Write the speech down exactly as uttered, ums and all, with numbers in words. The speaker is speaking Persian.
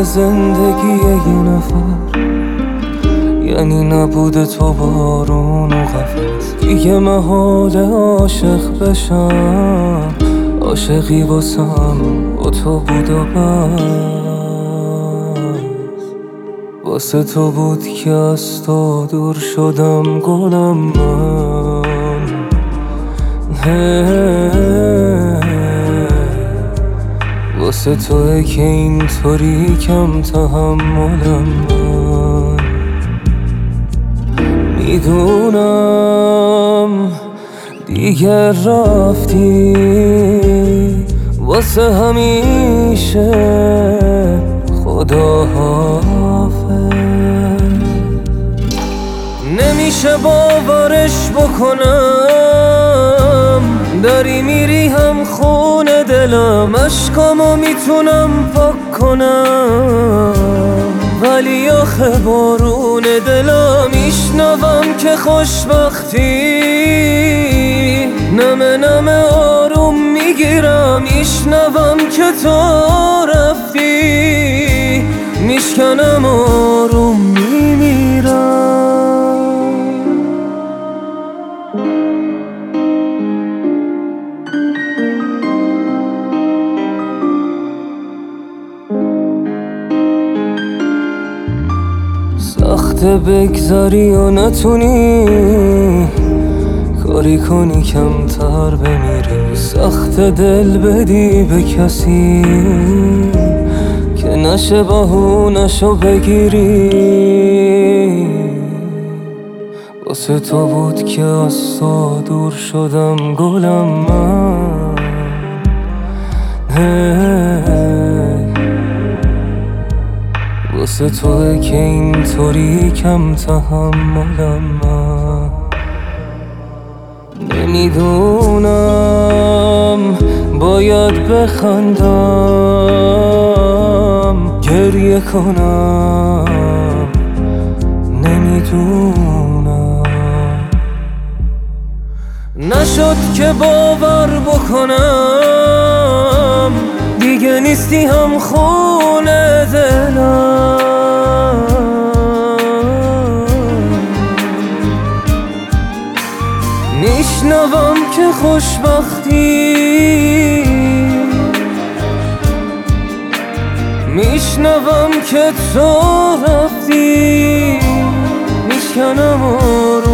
زندگی یه نفر یعنی نبوده تو بارون و قفس. دیگه محال عاشق بشم، عاشقی واسم با تو بود و بس. واسه تو بود که از تو دور شدم گلم من. واسه توه که اینطوری کم تحملم من. میدونم دیگه رفتی واسه همیشه، خدا حافظ. نمیشه باورش بکنم داری میری هم خونه دلم، اشکامو میتونم پاک کنم ولی آخه بارون دلم. میشنوم که خوشبختی نمه نمه آروم میگیرم، میشنوم که تو رفتی میشکنم آروم میمیرم. سخته بگذاری و نتونی کاری کنی کمتر بمیری، سخته دل بدی به کسی که نشه بهونشو بگیری. واسه تو بود که از تو دور شدم گلم من. واسه توه که اینطوری کم تحملم من. نمیدونم باید بخندم گریه کنم، نمیدونم. نشد که باور بکنم دیگه نیستی هم خونه دلم. میشنوم که خوشبختی میشنوم که تو رفتی میشکنم